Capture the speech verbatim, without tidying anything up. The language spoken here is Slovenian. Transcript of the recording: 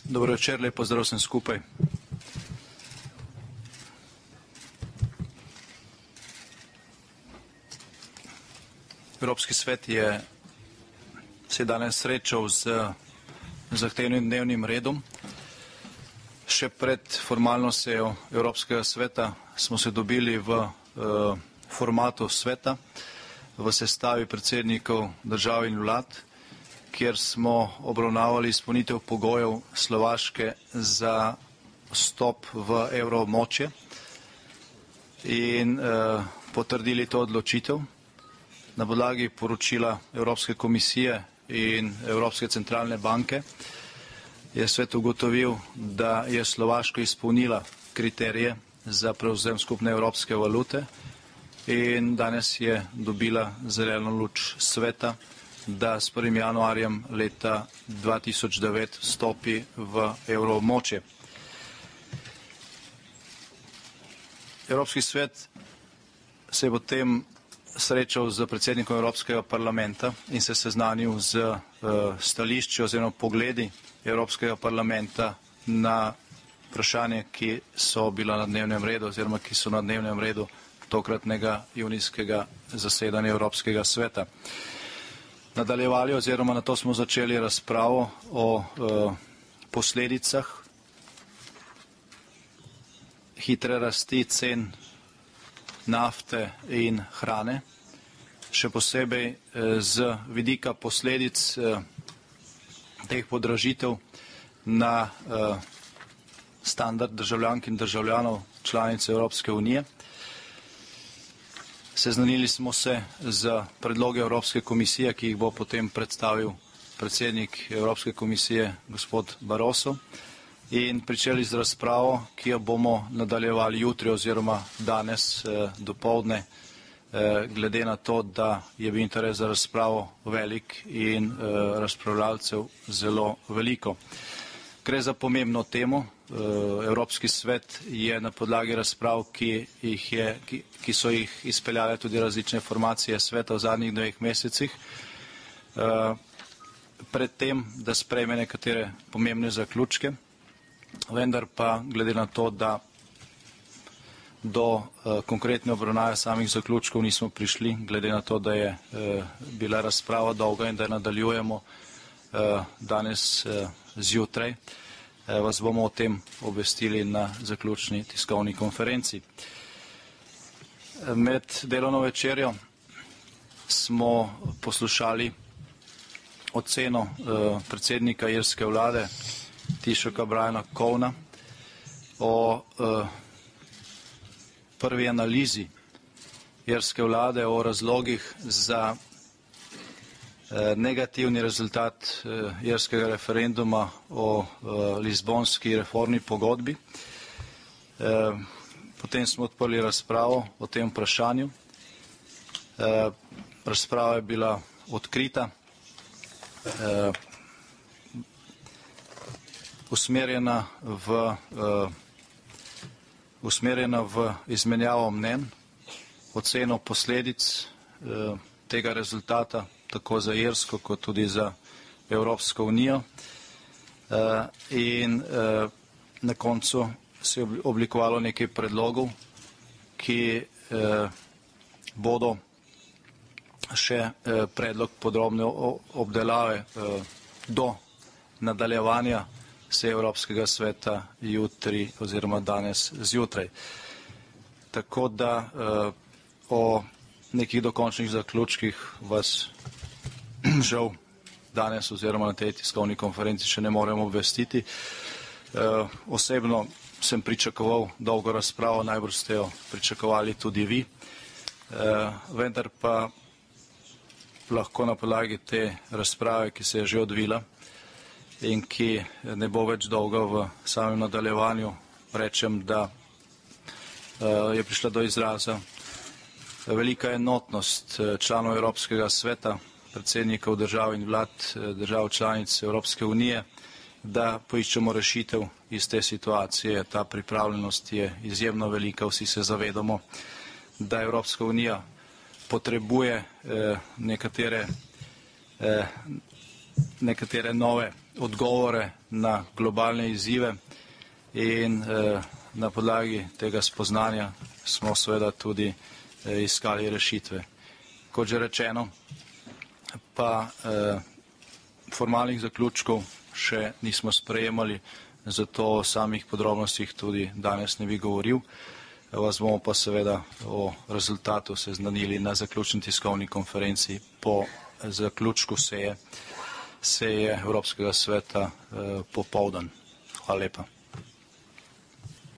Dobro večer, lep pozdrav vsem skupaj. Evropski svet je se danes srečal z zahtevnim dnevnim redom. Še pred formalno sejo Evropskega sveta smo se dobili v uh, formatu sveta, v sestavi predsednikov držav in vlad, kjer smo obravnavali izpolnitev pogojev Slovaške za vstop v evroobmočje in uh, potrdili to odločitev. Na podlagi poročila Evropske komisije in Evropske centralne banke je svet ugotovil, da je Slovaška izpolnila kriterije za prevzem skupne evropske valute in danes je dobila zeleno luč sveta, da s prvim januarjem leta dva tisoč devet vstopi v evroobmočje. Evropski svet se je potem srečal z predsednikom Evropskega parlamenta in se seznanil z uh, stališči oziroma pogledi Evropskega parlamenta na vprašanje, ki so bila na dnevnem redu oziroma ki so na dnevnem redu tokratnega junijskega zasedanja Evropskega sveta. Nadaljevali oziroma na to smo začeli razpravo o uh, posledicah hitre rasti cen nafte in hrane, še posebej z vidika posledic teh podražitev na standard državljank in državljanov članic Evropske unije. Seznanili smo se z predloge Evropske komisije, ki jih bo potem predstavil predsednik Evropske komisije gospod Barroso, in pričeli z razpravo, ki jo bomo nadaljevali jutri oziroma danes eh, dopoldne, eh, glede na to, da je bil interes za razpravo velik in eh, razpravljalcev zelo veliko. Gre za pomembno temo. Eh, Evropski svet je na podlagi razprav, ki, jih je, ki, ki so jih izpeljale tudi različne formacije sveta v zadnjih dveh mesecih, eh, pred tem, da sprejme nekatere pomembne zaključke, vendar pa glede na to, da do uh, konkretne obravnave samih zaključkov nismo prišli, glede na to, da je uh, bila razprava dolga in da nadaljujemo uh, danes uh, zjutraj, uh, vas bomo o tem obvestili na zaključni tiskovni konferenci. Med delovno večerjo smo poslušali oceno uh, predsednika irske vlade Taoiseacha Briana Cowna o uh, prvi analizi irske vlade o razlogih za uh, negativni rezultat uh, irskega referenduma o uh, Lizbonski reformni pogodbi. Uh, potem smo odprli razpravo o tem vprašanju. Uh, razprava je bila odkrita, uh, usmerjena v, uh, usmerjena v izmenjavo mnenj, oceno posledic uh, tega rezultata, tako za Irsko, kot tudi za Evropsko unijo. Uh, in uh, na koncu se je oblikovalo nekaj predlogov, ki uh, bodo še uh, predlog podrobne obdelave uh, do nadaljevanja se Evropskega sveta jutri oziroma danes zjutraj. Tako da uh, o nekih dokončnih zaključkih vas žal danes oziroma na tej tiskovni konferenci še ne moremo obvestiti. Uh, osebno sem pričakoval dolgo razpravo, najbrž ste jo pričakovali tudi vi, uh, vendar pa lahko na podlagi te razprave, ki se je že odvila in ki ne bo več dolga v samem nadaljevanju, rečem, da uh, je prišla do izraza velika enotnost članov Evropskega sveta, predsednikov držav in vlad držav članic Evropske unije, da poiščemo rešitev iz te situacije. Ta pripravljenost je izjemno velika, vsi se zavedamo, da Evropska unija potrebuje eh, nekatere eh, nekatere nove odgovore na globalne izzive in na podlagi tega spoznanja smo seveda tudi iskali rešitve. Kot že rečeno, pa formalnih zaključkov še nismo sprejemali, zato o samih podrobnostih tudi danes ne bi govoril. Vas bomo pa seveda o rezultatu seznanili na zaključni tiskovni konferenci po zaključku seje, seje Evropskega sveta popoldan. Hvala lepa.